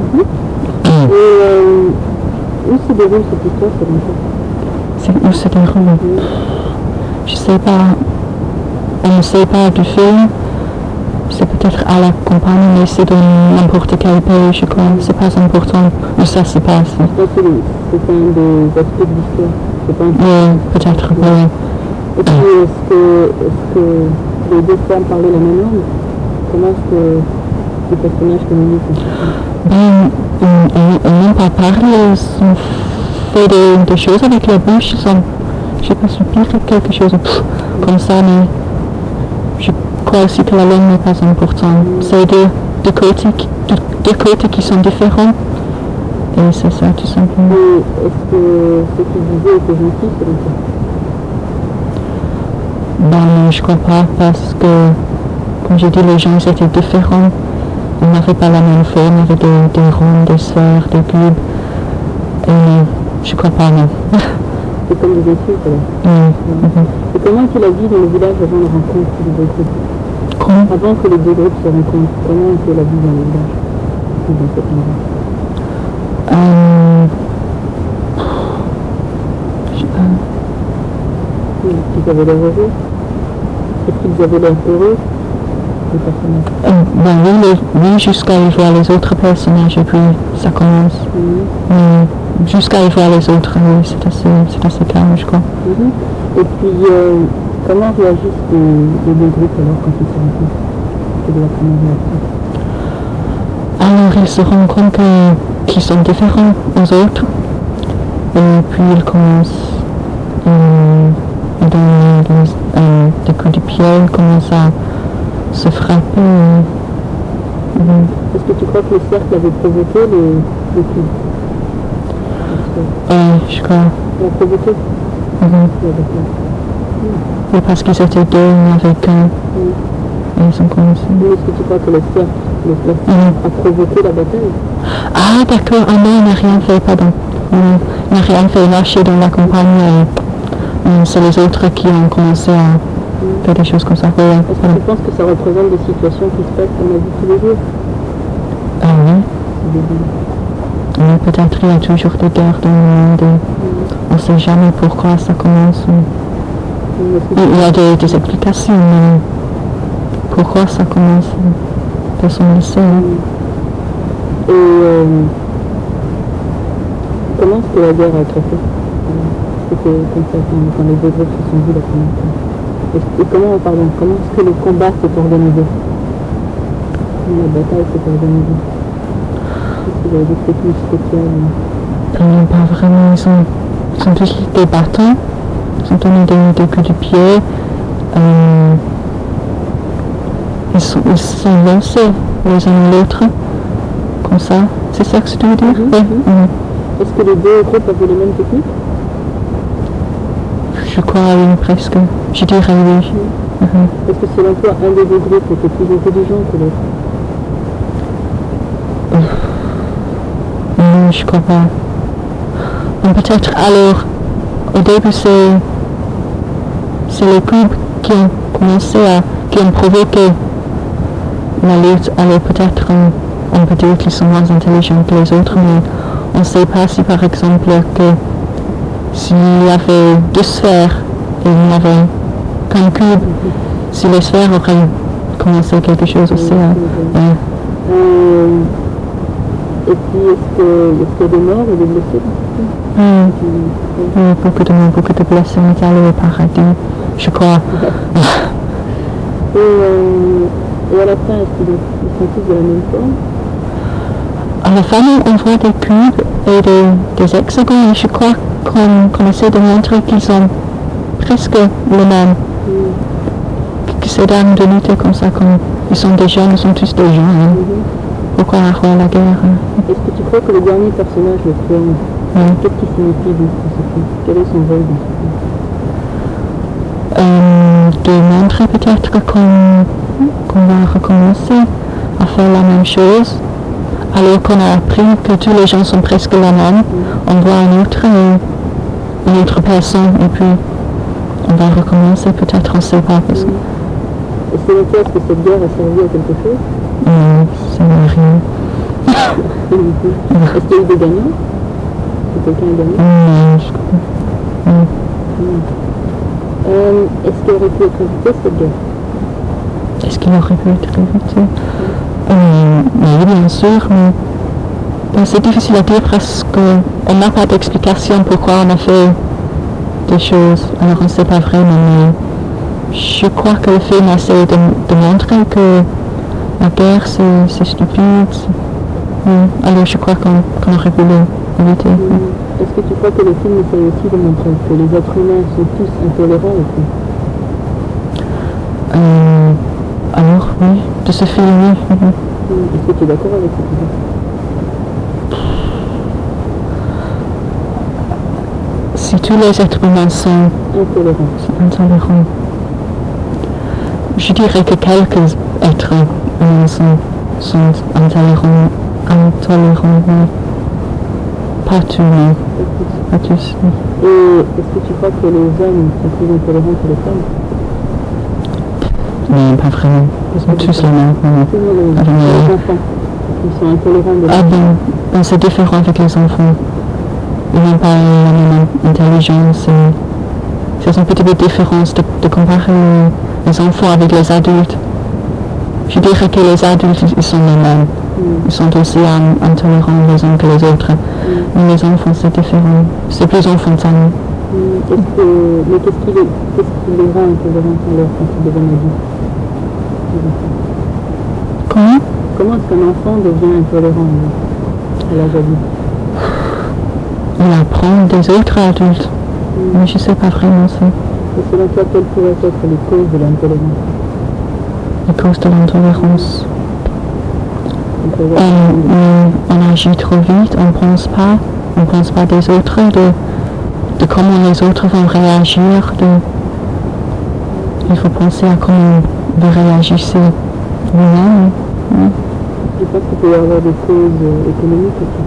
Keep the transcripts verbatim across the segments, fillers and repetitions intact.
Mm-hmm. Et euh, où se déroule cette histoire selon toi? C'est où se déroule? Mm-hmm. Je sais pas. On ne sait pas du film. C'est peut-être à la campagne, mais c'est dans n'importe quel pays, je crois. Mm-hmm. C'est pas important où ça se passe. C'est un des aspects de l'histoire. C'est pas un... Oui, peut-être, oui. Ouais. Et puis, est-ce que, est-ce que les deux femmes parlaient la même langue? Comment est-ce que les personnages communiquent? Ben, ils n'ont pas parlé, ils ont fait des, des choses avec la bouche, ils ont, je sais pas, soupiré quelque chose pff, comme ça, mais je crois aussi que la langue n'est pas importante. Mm. C'est deux, deux, côtés, deux, deux côtés qui sont différents, et c'est ça tout simplement. Et est-ce que ce qu'ils disaient était gentil selon toi? Ben, je crois pas, parce que, comme j'ai dit, les gens étaient différents. Ils n'avaient pas la même forme, il y avait des, des ronds, des sphères, des cubes. Et je crois pas, non. C'est comme des insultes, alors. Oui. Ouais. Mm-hmm. Et comment était la vie dans le village avant la rencontre des deux groupes? Comment? Avant que les deux groupes se rencontrent, comment était la vie dans le village? Dans cet endroit? Euh... Je sais pas. Est-ce qu'ils avaient l'air heureux? Est-ce qu'ils avaient l'air heureux? Les personnages. Euh, ben oui, les, oui jusqu'à y voir les autres personnages, et puis ça commence. Mm-hmm. Mais jusqu'à y voir les autres, oui, c'est assez, c'est assez calme, je crois. Mm-hmm. Et puis, euh, comment réagissent les, les deux groupes alors quand ils se rencontrent? C'est de la première réaction. Alors, ils se rendent compte que, qu'ils sont différents aux autres, et puis ils commencent, euh, ils donnent des, euh, des coups de pied, ils commencent à se frapper. Euh, Est-ce que tu crois que le cercle avait provoqué les, les coups? Oui, je crois. Il a provoqué? Mm-hmm. Mm. Et parce qu'ils étaient deux avec un. Mm. Et ils ont commencé. Mais est-ce que tu crois que le cercle, le cercle mm. a provoqué la bataille? Ah, d'accord. Ah non, il n'a rien fait, pardon. Il n'a rien fait lâcher dans la campagne. Et, et c'est les autres qui ont commencé à mm. faire des choses comme ça. Ouais, est-ce que tu penses que ça représente des situations qui se passent dans la vie tous les jours? Ah oui. Oui, peut-être il y a toujours des guerres dans le monde. Mm. On ne sait jamais pourquoi ça commence. Mm. Il y a des, des explications, mais pourquoi ça commence, personne ne sait. Mm. Et euh, comment est-ce que la guerre a éclaté? C'était comme ça quand, quand les deux groupes se sont vus la première fois. Et, et comment, pardon, comment est-ce que le combat s'est organisé? Comment la bataille s'est organisée? Est-ce qu'il y avait des techniques spéciales? Non, pas vraiment. Ils sont, ils sont tous des bâtons. Ils ont donné des, des coups de pied. Euh, ils, sont, ils sont lancés les uns l'autre. Comme ça. C'est ça que tu veux dire? Mm-hmm. Oui. Mm-hmm. Est-ce que les deux groupes avaient les mêmes techniques? Je crois, oui, presque. Je dirais oui. Mm-hmm. Mm-hmm. Est-ce que selon toi, un des deux groupes était plus intelligent que l'autre? Non, je crois pas. Mais peut-être alors, au début, c'est, c'est les groupes qui ont commencé à, qui ont provoqué la lutte. Alors peut-être, on, on peut dire qu'ils sont moins intelligents que les autres, mais on ne sait pas si par exemple que s'il y avait deux sphères et il n'y avait qu'un cube, mm-hmm. si les sphères auraient commencé quelque chose aussi. Mm-hmm. Hein, ouais. euh, et puis, est-ce qu'il y a des morts ou des blessés? Mm. Mm. Mm. Beaucoup de morts, beaucoup de blessés, on est allé au paradis, je crois. et, euh, et à la fin, est-ce qu'ils sont tous de la même forme? À la fin, on voit des cubes et des, des hexagones, et je crois qu'on, qu'on essaie de montrer qu'ils sont presque les mêmes. Mm. Que c'est d'âme de lutter comme ça, comme ils sont des jeunes, ils sont tous des jeunes. Hein. Mm-hmm. Pourquoi avoir la guerre? Est-ce que tu crois que le dernier personnage, le clone, oui. Qu'est-ce qu'il signifie dans ce film? Quel est son rôle dans ce film? euh, De montrer peut-être qu'on, qu'on va recommencer à faire la même chose. Alors qu'on a appris que tous les gens sont presque la même, mm. on voit une autre, une autre personne et puis on va recommencer, peut-être, on ne sait pas. Parce que... mm. Et selon toi, est-ce que cette guerre a servi à quelque chose? Non, ça n'a rien. compris non plus. Est-ce qu'il y a eu des gagnants? Est-ce que quelqu'un a gagné? Non, je crois. Non. Non. Euh, est-ce qu'il aurait pu être évité cette guerre? Est-ce qu'il aurait pu être évité? euh, Oui, bien sûr, mais ben, c'est difficile à dire parce qu'on n'a pas d'explication pourquoi on a fait des choses. Alors on ne sait pas vraiment, mais je crois que le film essaie de, de montrer que la guerre c'est stupide. Oui. Alors je crois qu'on qu aurait pu l'éviter. Mmh. Est-ce que tu crois que le film essaie aussi de montrer que les êtres humains sont tous intolérants aussi? euh, Alors oui, de ce film, oui. Mmh. Est-ce que tu es d'accord avec cette idée? Si tous les êtres humains sont intolérants, intolérants, je dirais que quelques êtres humains sont, sont intolérants, intolérants, pas tous, non. Pas tous. Non. Et est-ce que tu crois que les hommes sont plus intolérants que les femmes? Non, pas vraiment. Ils sont tous les mêmes. Tous les mêmes. Les enfants, ils sont intolérants de Ah bon, ben, c'est différent avec les enfants. Ils n'ont pas la même intelligence. C'est un petit peu différent de, de comparer les enfants avec les adultes. Je dirais que les adultes, ils sont les mêmes. Mm. Ils sont aussi um, intolérants les uns que les autres. Mm. Mais les enfants, c'est différent. C'est plus enfantin. Mm. Est-ce que, mais qu'est-ce qui les, qu'est-ce qui les rend intolérants alors quand ils deviennent adultes? Comment Comment est-ce qu'un enfant devient intolérant à l'âge adulte? Il apprend des autres adultes. Mm. Mais je ne sais pas vraiment ça. Et selon toi, quelles pourraient être les causes de l'intolérance? Les causes de l'intolérance. On, on agit trop vite, on ne pense pas, on ne pense pas des autres, de, de comment les autres vont réagir. De, il faut penser à comment vous réagissez vous-même. Oui. Je pense qu'il peut y avoir des causes économiques aussi.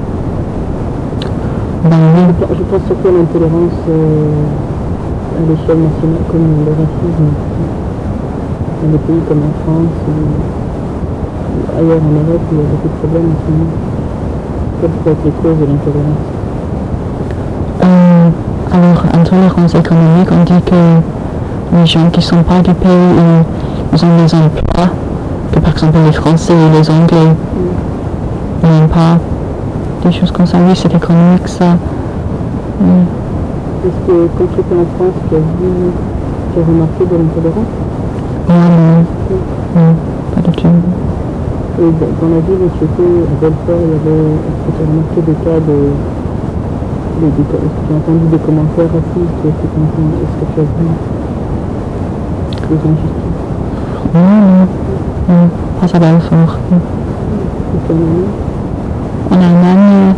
Ben, oui. Je pense surtout à l'intolérance euh, à l'échelle nationale, comme le racisme dans des pays comme en France ou ailleurs en Europe où il y a beaucoup de problèmes en ce moment. Quelles peuvent être les causes de l'intolérance? euh, Alors, intolérance économique, on dit que les gens qui ne sont pas du pays, ils, ils ont des emplois, que par exemple les Français et les Anglais mm. n'ont pas. Des choses comme ça, oui, c'est économique, ça. Mm. Est-ce que quand tu étais en France, tu as vu, tu as remarqué de l'intolérance? Ah non, mm. non, pas du tout. Et dans la ville où tu étais, à Belfort, il y avait, est-ce que tu as remarqué des cas de, de, de est-ce que tu as entendu des commentaires racistes, est-ce que tu as, entendu, est-ce que tu as vu des injustices? Non, non, non, pas à Belfort. Et en Allemagne? En Allemagne,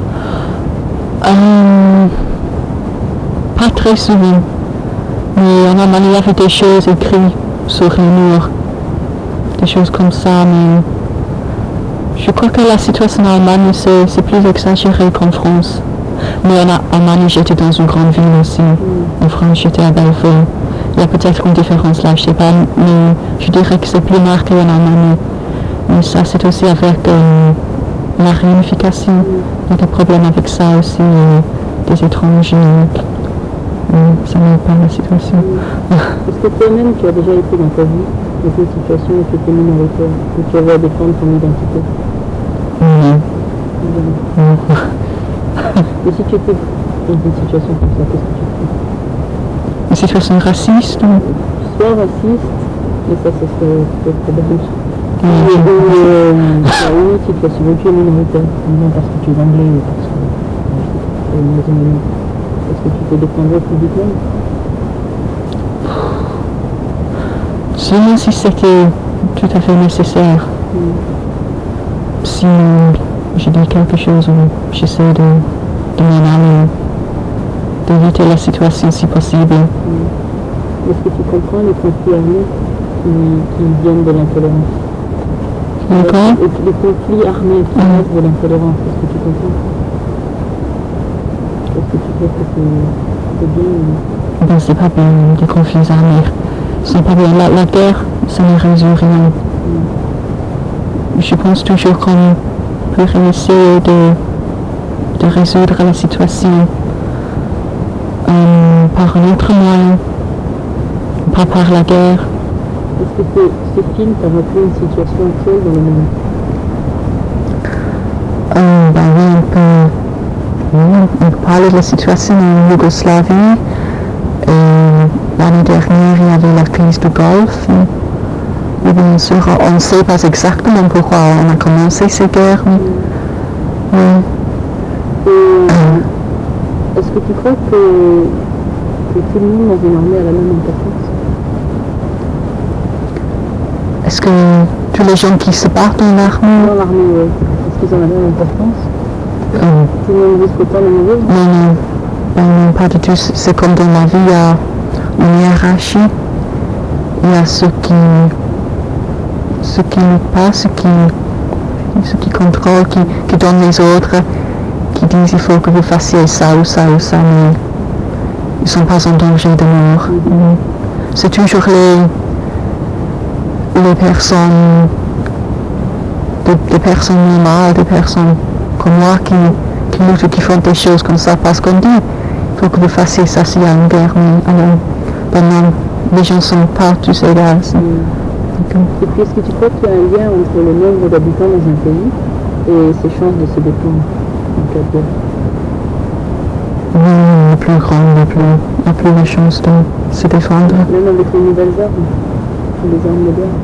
euh, pas très souvent, mais en Allemagne il y avait des choses écrites sur les murs, des choses comme ça, mais je crois que la situation en Allemagne c'est plus exagéré qu'en France. Mais en Allemagne j'étais dans une grande ville aussi, mm. En France j'étais à Belfort. Il y a peut-être une différence là, je sais pas, mais je dirais que c'est plus marqué en Allemagne. Mais ça c'est aussi avec euh, la réunification, il y a des problèmes avec ça aussi, euh, des étrangers, euh, ça n'aide pas la situation. Est-ce que toi-même tu as déjà été dans ta vie dans une situation où tu étais minoritaire, où tu avais à défendre ton identité? Non. Non. Mais si tu étais dans une situation comme ça, qu'est-ce que tu ferais? Une situation raciste? Soit raciste, mais ça, ça serait peut-être probable. Mmh. Ou euh, une autre situation où tu es minoritaire, non parce que tu es anglais ou parce que tu es une maison aimée. Est-ce que tu te défendrais publiquement? Seulement si c'était tout à fait nécessaire. Mm. Si je dis quelque chose ou j'essaie de, de m'en aller, d'éviter la situation si possible. Mm. Est-ce que tu comprends les conflits armés qui, qui viennent de l'intolérance? D'accord. Les, les conflits armés qui naissent mm. de l'intolérance, est-ce que tu comprends? Est-ce que tu trouves que c'est bien ou... Ben, c'est pas bien, les conflits armés. C'est pas bien. La, la guerre, ça ne résout rien. Mm. Je pense toujours qu'on pour essayer de, de résoudre la situation euh, par un autre moyen, pas par la guerre. Est-ce que ce, ce film t'a rappelé une situation actuelle dans le monde? Euh, ben oui, on peut, oui, on peut parler de la situation en Yougoslavie. Et l'année dernière, il y avait la crise du Golfe. Et, et bien sûr, on ne sait pas exactement pourquoi on a commencé ces guerres. Mais, oui. Et euh, est-ce que tu crois que, que tout le monde dans une armée a la même importance? Est-ce que tous les gens qui se battent dans l'armée... Dans l'armée, oui. Est-ce qu'ils ont la même importance? euh, Tout le monde risque autant le mauvais? Non, non. Ben, non, pas du tout. C'est comme dans la vie, il y a une hiérarchie. Il y a ceux qui... ceux qui luttent pas, ceux qui... ceux qui contrôlent, qui, qui donnent les ordres, qui disent il faut que vous fassiez ça ou ça ou ça, mais ils ne sont pas en danger de mort. Mm-hmm. C'est toujours les... les personnes, des, des personnes normales, des personnes comme moi qui, qui luttent ou qui font des choses comme ça parce qu'on dit il faut que vous fassiez ça s'il y a une guerre, mais alors, ben non, les gens ne sont pas tous égaux. Mm. Et puis est-ce que tu crois qu'il y a un lien entre le nombre d'habitants dans un pays et ses chances de se défendre en cas de guerre? Oui, la plus grande, la plus, la plus de chances de se défendre. Même avec les nouvelles armes, les armes modernes.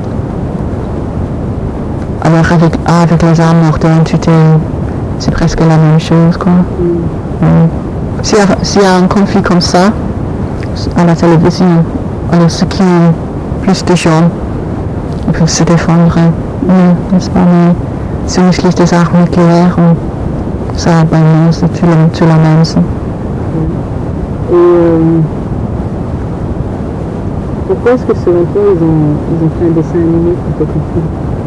Alors avec, avec les armes modernes, c'est presque la même chose, quoi. Mm. Mm. S'il y a, s'il y a un conflit comme ça, à la télévision, alors ceux qui ont plus de gens, ils peuvent se défendre, mm. n'est-ce pas, mais si on utilise des armes nucléaires, ça, ben non, c'est tout, tout la même, ça. Mm. Et euh, pourquoi est-ce que selon toi, ils ont, ils ont fait un dessin animé plutôt qu'un film?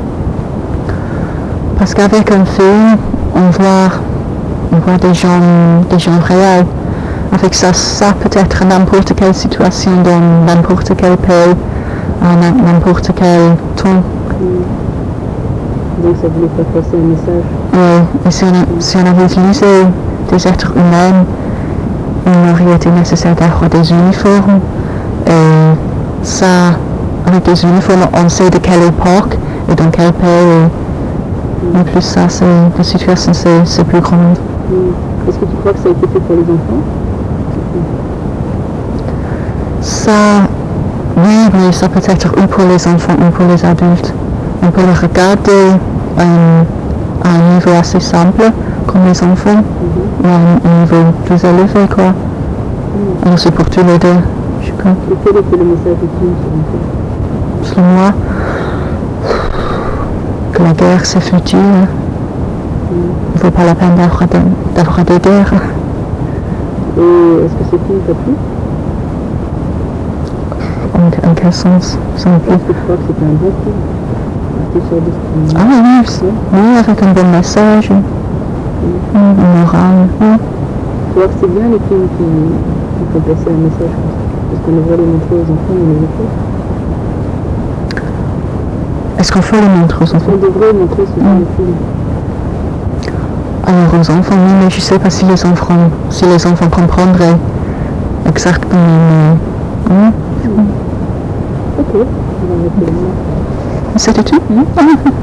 Parce qu'avec un film, on voit, on voit des gens, des gens réels. Avec ça, ça peut être n'importe quelle situation dans n'importe quel pays, à n'importe quel temps. Mm. Donc ça voulait faire passer un message. Oui, et si on, a, si on avait utilisé des êtres humains, il aurait été nécessaire d'avoir des uniformes. Et ça, avec des uniformes, on sait de quelle époque et dans quel pays. En plus, ça, c'est, la situation, c'est, c'est plus grande. Mmh. Est-ce que tu crois que ça a été fait pour les enfants? Ça, oui, mais ça peut être ou pour les enfants ou pour les adultes. On peut le regarder euh, à un niveau assez simple, comme les enfants, mmh. ou à un, un niveau plus élevé, quoi. Mmh. Alors, c'est pour tous les deux, je crois. Et quel était le message du film, selon toi? Selon moi, que la guerre c'est futile. Mm. Il ne vaut pas la peine d'avoir de, d'avoir des guerres. Et est-ce que ce film t'a plu? En, en quel sens? Ça me plaît. Est-ce que tu crois que c'était un bon film? Ah oui, oui, oui, avec un bon message, mm. Mm, une morale. Mm. Tu vois que c'est bien les films qui, qui font passer un message, parce qu'on devrait les montrer aux enfants, mais les enfants. Est-ce qu'on faut les montrer aux enfants? On devrait montrer ce genre de film. Alors aux enfants, oui, mais je ne sais pas si les enfants, si les enfants comprendraient exactement. Euh, mmh. Ok, on va arrêter là. C'était tout? Mmh.